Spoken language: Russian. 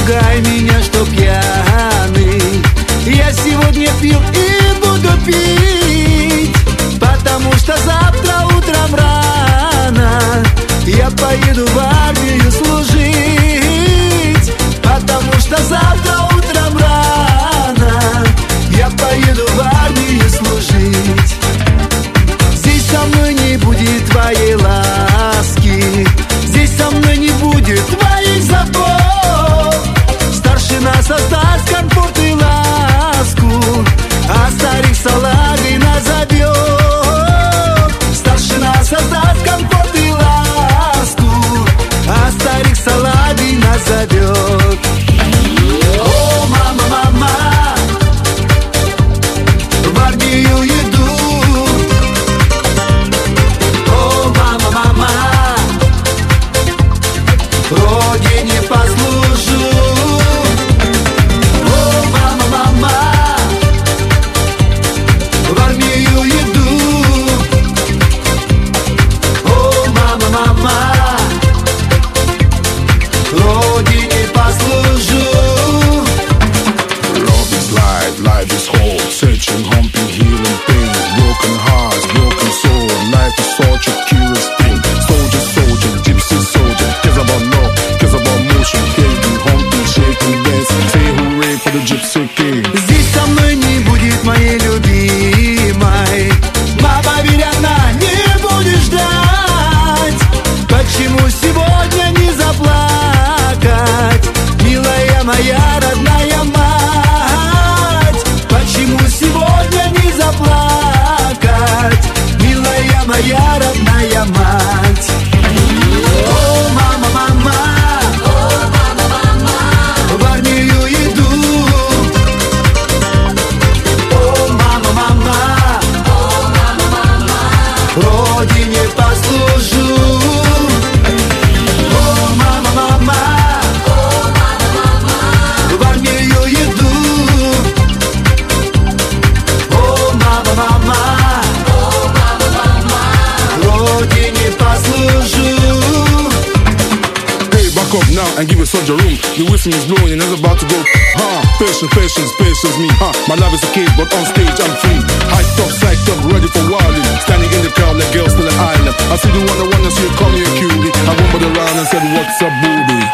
ругай меня, что пьяный. Я сегодня пил и буду пить, потому что завтра утром рано я поеду в армию служить. Потому что завтра утром рано я поеду в армию служить. Здесь со мной не будет твоей ласки, здесь со мной не будет твоих забот. Старшина создаст комфорт и ласку, а старик салагой назовет. Старшина создаст комфорт и ласку, а старик салагой назовет. О, мама, мама, в армию иду. О, мама, мама, родине послужу. О, мама, мама, в армию иду. О, мама, мама, родине послужу. Love is life, life is whole. Searching, humping, healing things. Broken hearts, broken soul. Life is such a curious thing. Soldier, soldier, gypsy soldier. Cares about love, cares about motion. Hating, humping, shaking, dancing. Say hooray for the gypsy king. Здесь со мной не будет моей любимой. Мама, поверь, она не будет ждать. Почему сегодня не заплакать, милая моя родная мать? Почему сегодня не заплакать, милая моя родная мать? О, мама, мама, в армию иду. О, мама, мама, родине послужу. О, мама, мама, в армию иду. О, мама, мама, родине послужу. Hey, back up now and give a soldier room. The whistle is blowing and it's about to go. Patience, patience, patience me. My love is a cage, but on stage I'm free. Hyped up, psyched up, ready for wilding. Standing in the crowd like girls to the island. I see the one I wanna see, come here cutie. I went by the round and said, what's up, booby?